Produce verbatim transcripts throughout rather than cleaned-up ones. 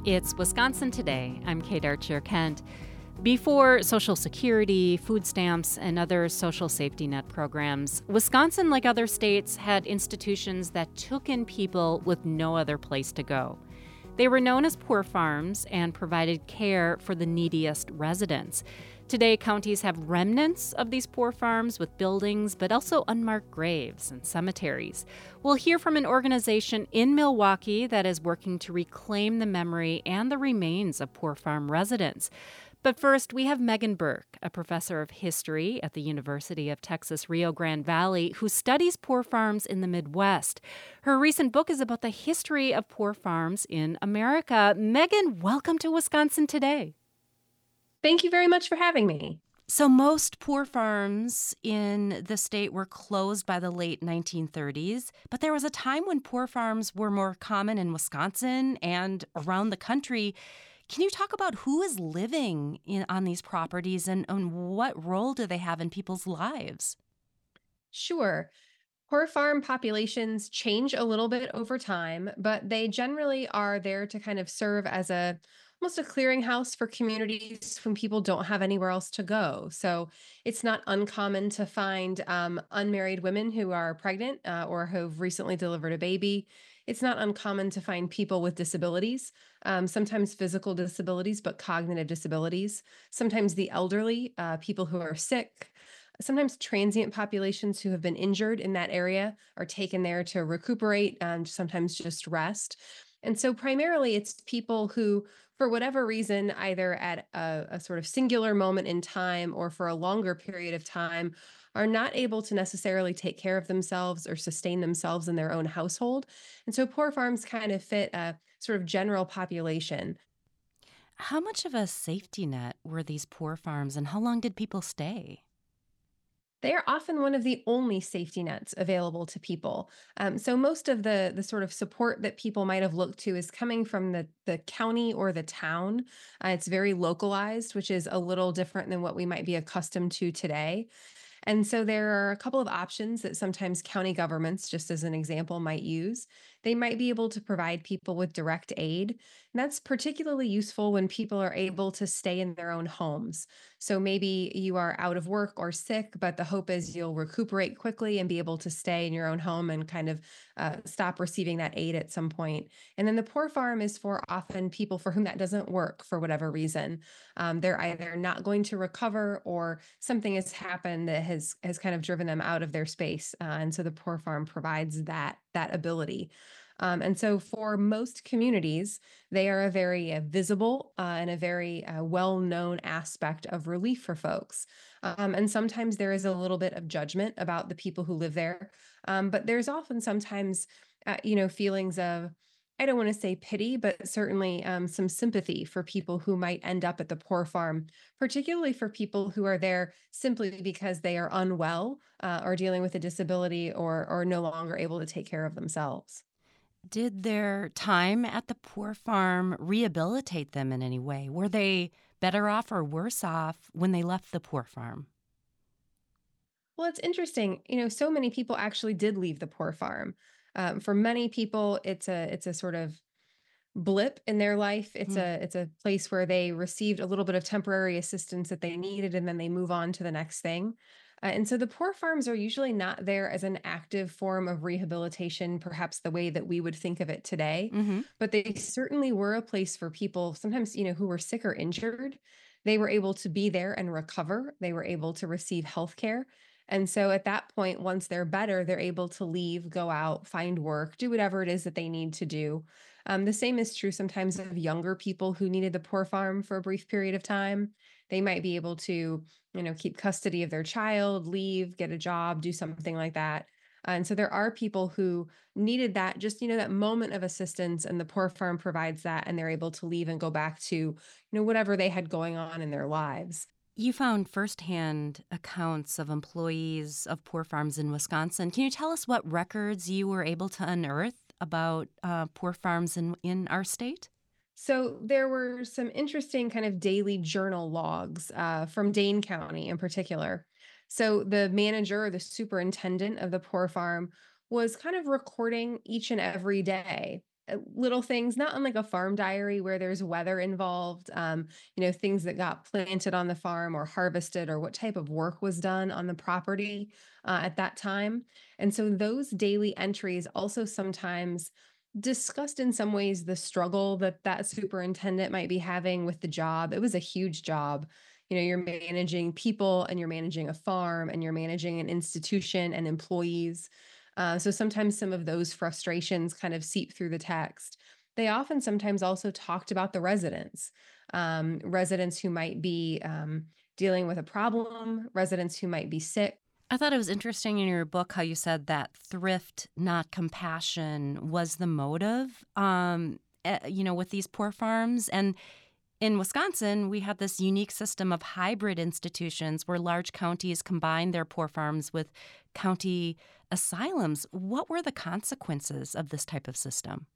It's Wisconsin Today. I'm Kate Archer Kent. Before Social Security, food stamps, and other social safety net programs, Wisconsin, like other states, had institutions that took in people with no other place to go. They were known as poor farms and provided care for the neediest residents. Today, counties have remnants of these poor farms with buildings, but also unmarked graves and cemeteries. We'll hear from an organization in Milwaukee that is working to reclaim the memory and the remains of poor farm residents. But first, we have Megan Burke, a professor of history at the University of Texas Rio Grande Valley, who studies poor farms in the Midwest. Her recent book is about the history of poor farms in America. Megan, welcome to Wisconsin Today. Thank you very much for having me. So most poor farms in the state were closed by the late nineteen thirties, but there was a time when poor farms were more common in Wisconsin and around the country. Can you talk about who is living in, on these properties and, and what role do they have in people's lives? Sure. Poor farm populations change a little bit over time, but they generally are there to kind of serve as a almost a clearinghouse for communities when people don't have anywhere else to go. So it's not uncommon to find um, unmarried women who are pregnant uh, or who've recently delivered a baby. It's not uncommon to find people with disabilities, um, sometimes physical disabilities, but cognitive disabilities, sometimes the elderly, uh, people who are sick. Sometimes transient populations who have been injured in that area are taken there to recuperate and sometimes just rest. And so primarily it's people who, for whatever reason, either at a, a sort of singular moment in time or for a longer period of time, are not able to necessarily take care of themselves or sustain themselves in their own household. And so poor farms kind of fit a sort of general population. How much of a safety net were these poor farms and how long did people stay? They are often one of the only safety nets available to people. Um, so most of the the sort of support that people might have looked to is coming from the the county or the town. Uh, it's very localized, which is a little different than what we might be accustomed to today. And so there are a couple of options that sometimes county governments, just as an example, might use. They might be able to provide people with direct aid. And that's particularly useful when people are able to stay in their own homes. So maybe you are out of work or sick, but the hope is you'll recuperate quickly and be able to stay in your own home and kind of uh, stop receiving that aid at some point. And then the poor farm is for often people for whom that doesn't work for whatever reason. Um, they're either not going to recover or something has happened that has has kind of driven them out of their space. Uh, and so the poor farm provides that that ability. Um, and so for most communities, they are a very uh, visible uh, and a very uh, well-known aspect of relief for folks. Um, and sometimes there is a little bit of judgment about the people who live there. Um, but there's often sometimes, uh, you know, feelings of, I don't want to say pity, but certainly um, some sympathy for people who might end up at the poor farm, particularly for people who are there simply because they are unwell uh, or dealing with a disability or or no longer able to take care of themselves. Did their time at the poor farm rehabilitate them in any way? Were they better off or worse off when they left the poor farm? Well, it's interesting. You know, so many people actually did leave the poor farm. Um, for many people, it's a it's a sort of blip in their life. It's Hmm. a it's a place where they received a little bit of temporary assistance that they needed, and then they move on to the next thing. Uh, and so the poor farms are usually not there as an active form of rehabilitation, perhaps the way that we would think of it today. Mm-hmm. But they certainly were a place for people, sometimes, you know, who were sick or injured. They were able to be there and recover. They were able to receive health care. And so at that point, once they're better, they're able to leave, go out, find work, do whatever it is that they need to do. Um, the same is true sometimes of younger people who needed the poor farm for a brief period of time. They might be able to, you know, keep custody of their child, leave, get a job, do something like that. And so there are people who needed that, just, you know, that moment of assistance, and the poor farm provides that, and they're able to leave and go back to, you know, whatever they had going on in their lives. You found firsthand accounts of employees of poor farms in Wisconsin. Can you tell us what records you were able to unearth about uh, poor farms in, in our state? So there were some interesting kind of daily journal logs uh, from Dane County in particular. So the manager or the superintendent of the poor farm was kind of recording each and every day. uh, little things, not unlike a farm diary where there's weather involved, um, you know, things that got planted on the farm or harvested or what type of work was done on the property uh, at that time. And so those daily entries also sometimes discussed in some ways the struggle that that superintendent might be having with the job. It was a huge job. You know, you're managing people and you're managing a farm and you're managing an institution and employees. Uh, so sometimes some of those frustrations kind of seep through the text. They often sometimes also talked about the residents, um, residents who might be um, dealing with a problem, residents who might be sick. I thought it was interesting in your book how you said that thrift, not compassion, was the motive, um, eh, you know, with these poor farms. And in Wisconsin, we have this unique system of hybrid institutions where large counties combine their poor farms with county asylums. What were the consequences of this type of system?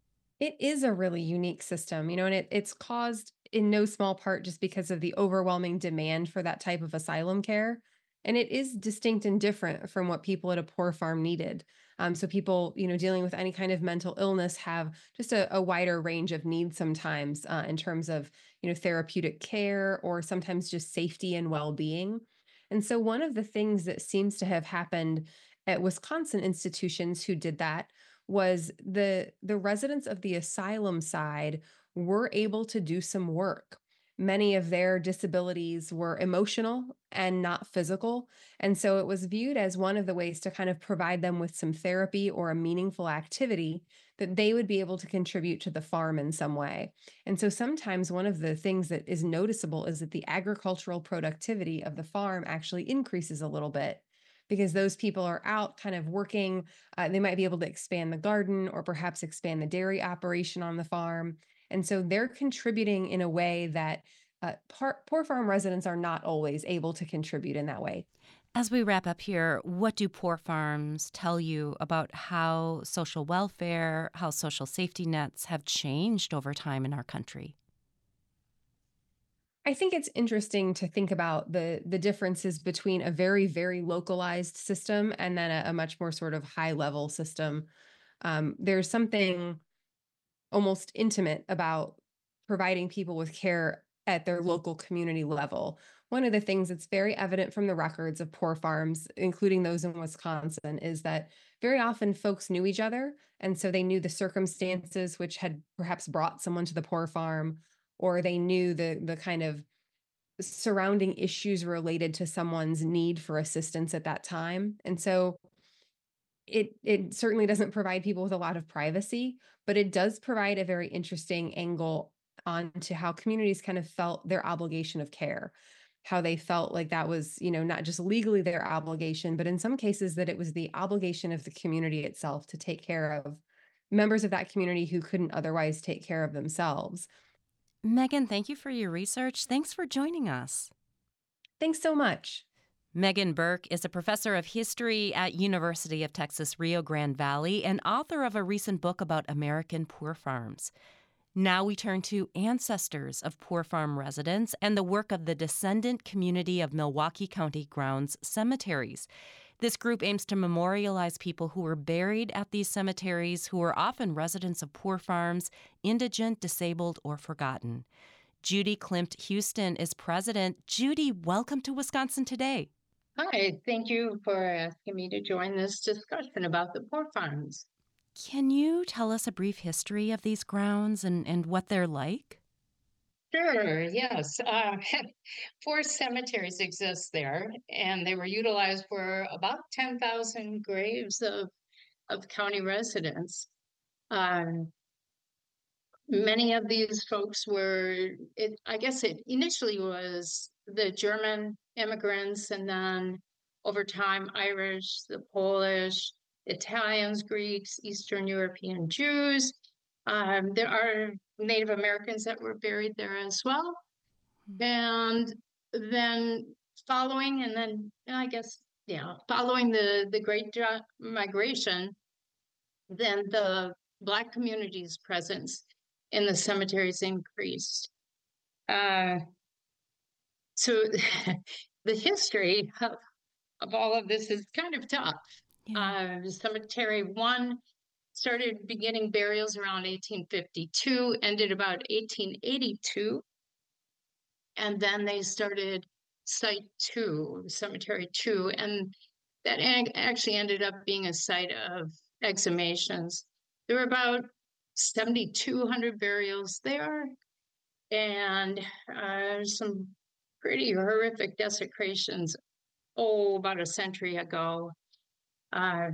It is a really unique system, you know, and it, it's caused in no small part just because of the overwhelming demand for that type of asylum care. And it is distinct and different from what people at a poor farm needed. Um, so people, you know, dealing with any kind of mental illness have just a, a wider range of needs sometimes uh, in terms of, you know, therapeutic care or sometimes just safety and well-being. And so one of the things that seems to have happened at Wisconsin institutions who did that was the the residents of the asylum side were able to do some work. Many of their disabilities were emotional and not physical. And so it was viewed as one of the ways to kind of provide them with some therapy or a meaningful activity that they would be able to contribute to the farm in some way. And so sometimes one of the things that is noticeable is that the agricultural productivity of the farm actually increases a little bit because those people are out kind of working. Uh, they might be able to expand the garden or perhaps expand the dairy operation on the farm. And so they're contributing in a way that uh, par- poor farm residents are not always able to contribute in that way. As we wrap up here, what do poor farms tell you about how social welfare, how social safety nets have changed over time in our country? I think it's interesting to think about the the differences between a very, very localized system and then a, a much more sort of high level system. Um, there's something almost intimate about providing people with care at their local community level. One of the things that's very evident from the records of poor farms, including those in Wisconsin, is that very often folks knew each other. And so they knew the circumstances which had perhaps brought someone to the poor farm, or they knew the, the kind of surrounding issues related to someone's need for assistance at that time. And so it it certainly doesn't provide people with a lot of privacy, but it does provide a very interesting angle onto how communities kind of felt their obligation of care, how they felt like that was, you know, not just legally their obligation, but in some cases that it was the obligation of the community itself to take care of members of that community who couldn't otherwise take care of themselves. Megan, thank you for your research. Thanks for joining us. Thanks so much. Megan Burke is a professor of history at University of Texas Rio Grande Valley and author of a recent book about American poor farms. Now we turn to ancestors of poor farm residents and the work of the descendant community of Milwaukee County Grounds Cemeteries. This group aims to memorialize people who were buried at these cemeteries who were often residents of poor farms, indigent, disabled, or forgotten. Judy Klimt Houston is president. Judy, welcome to Wisconsin Today. Hi, thank you for asking me to join this discussion about the poor farms. Can you tell us a brief history of these grounds and, and what they're like? Sure, yes. Uh, four cemeteries exist there, and they were utilized for about ten thousand graves of, of county residents. Um, many of these folks were, it, I guess it initially was the German immigrants, and then over time, Irish, the Polish, Italians, Greeks, Eastern European Jews. Um, there are Native Americans that were buried there as well. And then following, and then I guess, yeah, following the, the Great Migration, then the Black community's presence in the cemeteries increased. Uh, so the history of, of all of this is kind of tough. Yeah. Uh, cemetery one started beginning burials around eighteen fifty-two, ended about eighteen eighty-two. And then they started Site Two, Cemetery Two, and that actually ended up being a site of exhumations. There were about seventy-two hundred burials there, and uh, some pretty horrific desecrations, oh, about a century ago. Uh,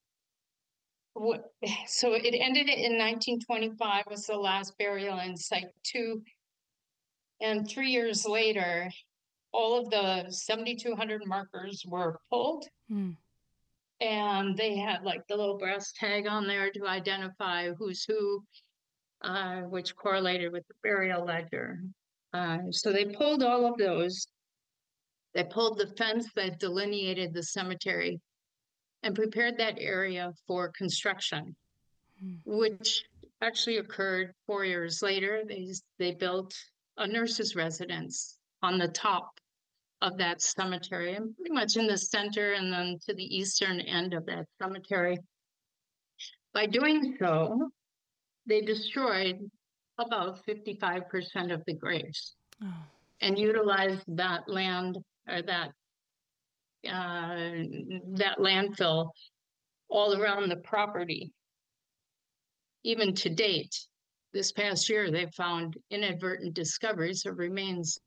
what, so it ended in nineteen twenty-five, was the last burial in Site Two. And three years later, all of the seventy-two hundred markers were pulled. Hmm. And they had like the little brass tag on there to identify who's who, uh, which correlated with the burial ledger. Uh, so they pulled all of those. They pulled the fence that delineated the cemetery and prepared that area for construction, hmm. which actually occurred four years later. They, they built a nurse's residence on the top of that cemetery, and pretty much in the center and then to the eastern end of that cemetery. By doing so, they destroyed about fifty-five percent of the graves, oh. and utilized that land or that uh, that landfill all around the property. Even to date, this past year, they've found inadvertent discoveries of remains.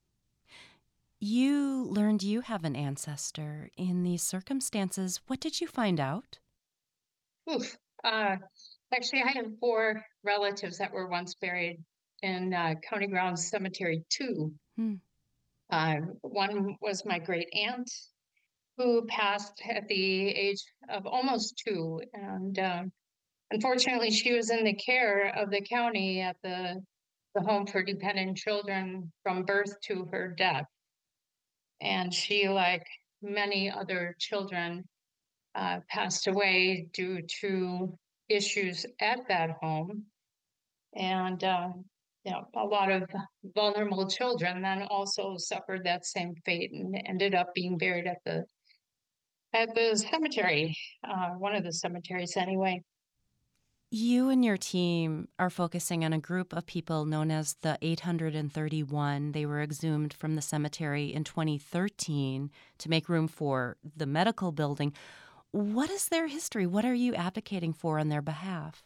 You learned you have an ancestor in these circumstances. What did you find out? Oof. Uh, actually, I have four relatives that were once buried in uh, County Grounds Cemetery Two. Hmm. Uh, one was my great aunt, who passed at the age of almost two, and um, unfortunately, she was in the care of the county at the the home for dependent children from birth to her death. And she, like many other children, uh, passed away due to issues at that home. And uh, you know, a lot of vulnerable children then also suffered that same fate and ended up being buried at the at the cemetery, uh, one of the cemeteries anyway. You and your team are focusing on a group of people known as the eight hundred thirty-one. They were exhumed from the cemetery in twenty thirteen to make room for the medical building. What is their history? What are you advocating for on their behalf?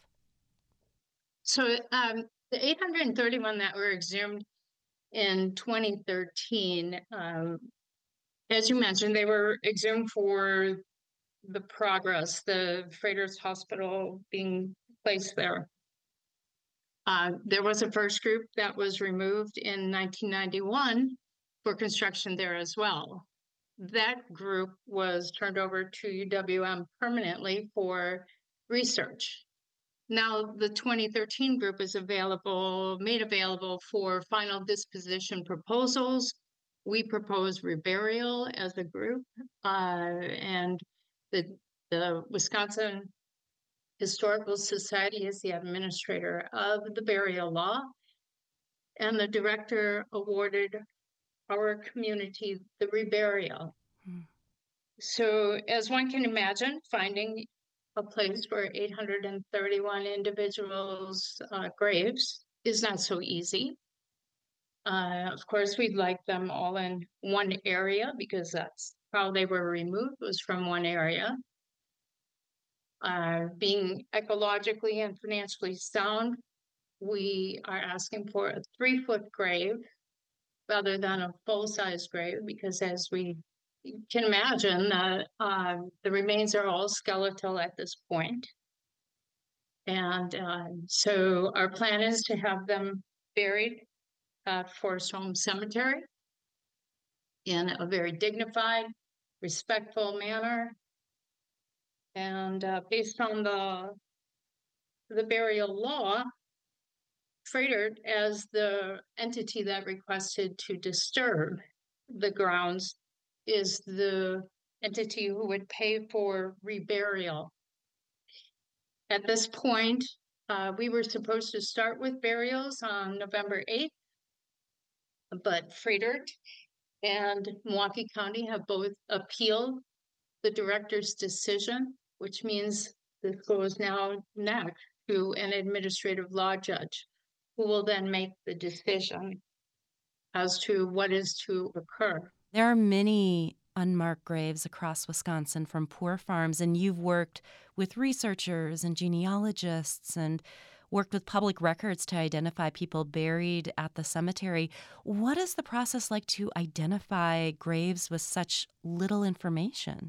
So um, the eight hundred thirty-one that were exhumed in twenty thirteen, um, as you mentioned, they were exhumed for the progress, the Freitas Hospital being placed there. Uh, there was a first group that was removed in nineteen ninety-one for construction there as well. That group was turned over to U W M permanently for research. Now the twenty thirteen group is available, made available for final disposition proposals. We propose reburial as a group, uh, and the, the Wisconsin Historical Society is the administrator of the burial law, and the director awarded our community the reburial. Hmm. So as one can imagine, finding a place for eight hundred thirty-one individuals' uh, graves is not so easy. Uh, of course, we'd like them all in one area because that's how they were removed, was from one area. Uh, being ecologically and financially sound, we are asking for a three-foot grave rather than a full-size grave because, as we can imagine, uh, uh, the remains are all skeletal at this point. And uh, so our plan is to have them buried at Forest Home Cemetery in a very dignified, respectful manner. And uh, based on the, the burial law, Freitas, as the entity that requested to disturb the grounds, is the entity who would pay for reburial. At this point, uh, we were supposed to start with burials on November eighth, but Freitas and Milwaukee County have both appealed the director's decision, which means this goes now next to an administrative law judge, who will then make the decision as to what is to occur. There are many unmarked graves across Wisconsin from poor farms, and you've worked with researchers and genealogists and worked with public records to identify people buried at the cemetery. What is the process like to identify graves with such little information?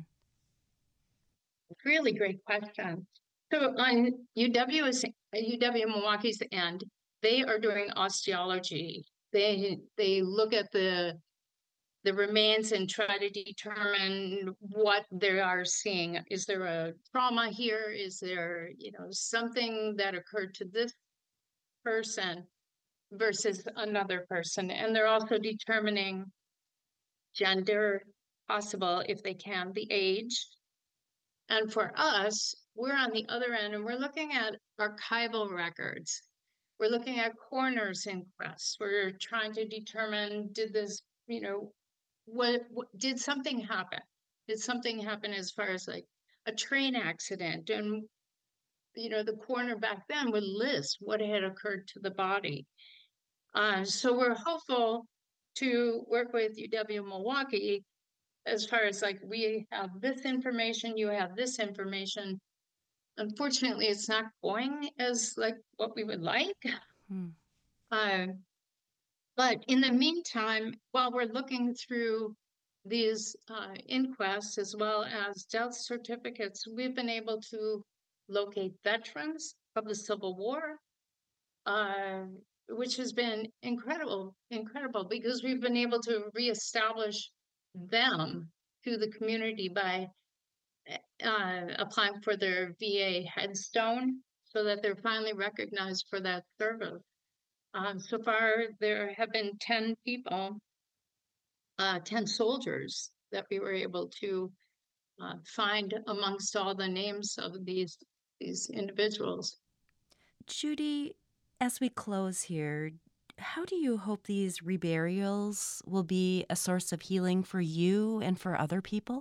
Really great question. So on U W's, U W Milwaukee's end, they are doing osteology. They they look at the the remains and try to determine what they are seeing. Is there a trauma here? Is there, you know, something that occurred to this person versus another person? And they're also determining gender, possible if they can, the age. And for us, we're on the other end and we're looking at archival records. We're looking at coroner's inquests. We're trying to determine, did this, you know, what, what did something happen? Did something happen as far as like a train accident? And, you know, the coroner back then would list what had occurred to the body. Uh, so we're hopeful to work with U W Milwaukee as far as like, we have this information, you have this information. Unfortunately, it's not going as like what we would like. Hmm. Uh, but in the meantime, while we're looking through these uh, inquests as well as death certificates, we've been able to locate veterans of the Civil War, uh, which has been incredible, incredible, because we've been able to reestablish them to the community by uh, applying for their V A headstone so that they're finally recognized for that service. Um, so far, there have been ten people, uh, ten soldiers that we were able to uh, find amongst all the names of these, these individuals. Judy, as we close here, how do you hope these reburials will be a source of healing for you and for other people?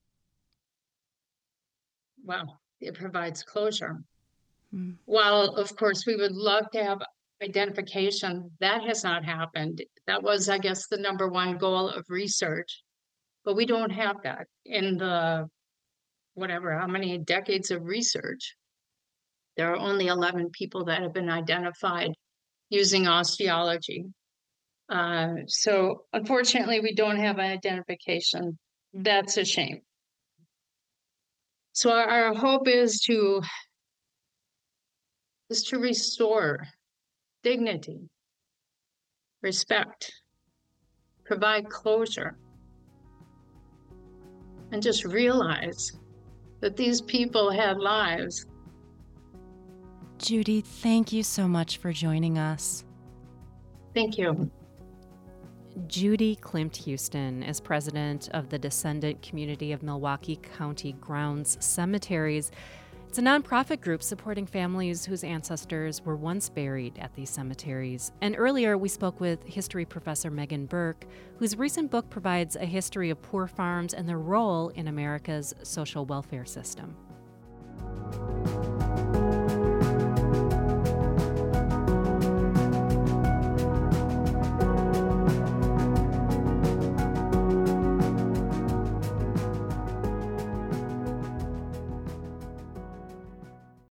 Well, it provides closure. Hmm. While, of course, we would love to have identification, that has not happened. That was, I guess, the number one goal of research, but we don't have that in the, whatever, how many decades of research. There are only eleven people that have been identified using osteology. Uh, so unfortunately, we don't have an identification. That's a shame. So our, our hope is to, is to restore dignity, respect, provide closure, and just realize that these people had lives. Judy, thank you so much for joining us. Thank you. Judy Klimt Houston is president of the Descendant Community of Milwaukee County Grounds Cemeteries. It's a nonprofit group supporting families whose ancestors were once buried at these cemeteries. And earlier, we spoke with history professor Megan Burke, whose recent book provides a history of poor farms and their role in America's social welfare system.